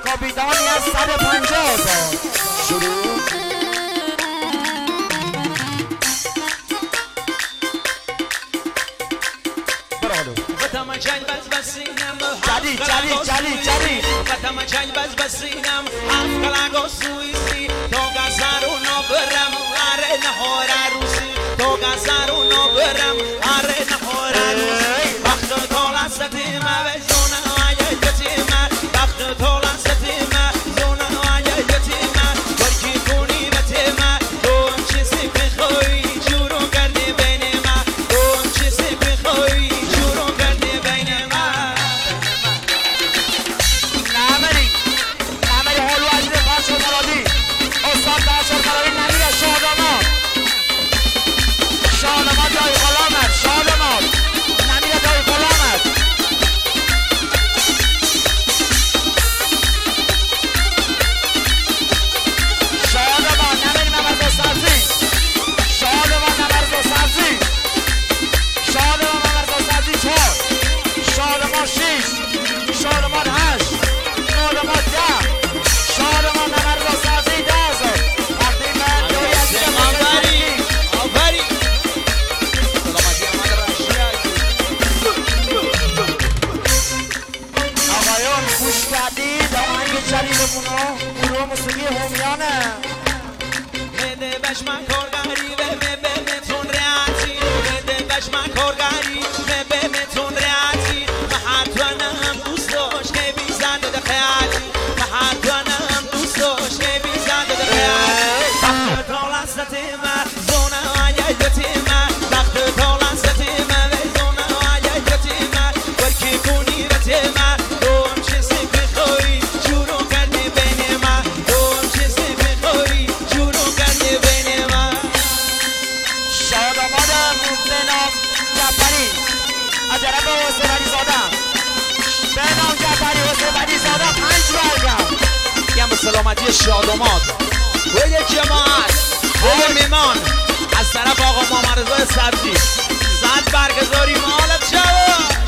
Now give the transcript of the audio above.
کاپیتانی از 150,000 شروع. جدید Fatama chang bas basinam afkalago suisi to gazaru no beram are na hora rusi to gazaru no beram are na hora rusi bakht tola satima ve zona aye yatima bakht tola satima zona aye yatima barki kuni batima don chisi bkhoi juro karde bain ma don chisi bkhoi juro karde bain ma شادماد دایی غلامت شادماد نمیر دایی غلامت شادماد نمیر نمرز سبزی شادماد نمرز سبزی شادماد نمرز سبزی 4 شادماد 6 شادماد 8 شادماد 10 شادماد نمرز سبزی 10 جدیدمونو گروه موسیقی همیانه بده بشمن کارگری به بهتون ریاتی بده بشمن کارگری به بهتون ریاتی محتوانم دوست داشت که بیزنده ده خیالی محتوانم دوست داشت که بیزنده ده خیالی وقت طالع ستیمه زونه آیه یتیمه وقت طالع ستیمه و زونه آیه یتیمه ورکی کنی رتیمه دوم چیزی بخوری شروع کردی بین من دوم چیزی بخوری شروع کردی بین من شادماد بهنام جعفری از طرف حسین علی زاده بهنام جعفری حسین علی زاده 5 برگم میگم به سلامتی شادماد و یک جماعت آقا میمان از طرف آقا محمد رضا سبزی 100 برگزاری مالت شد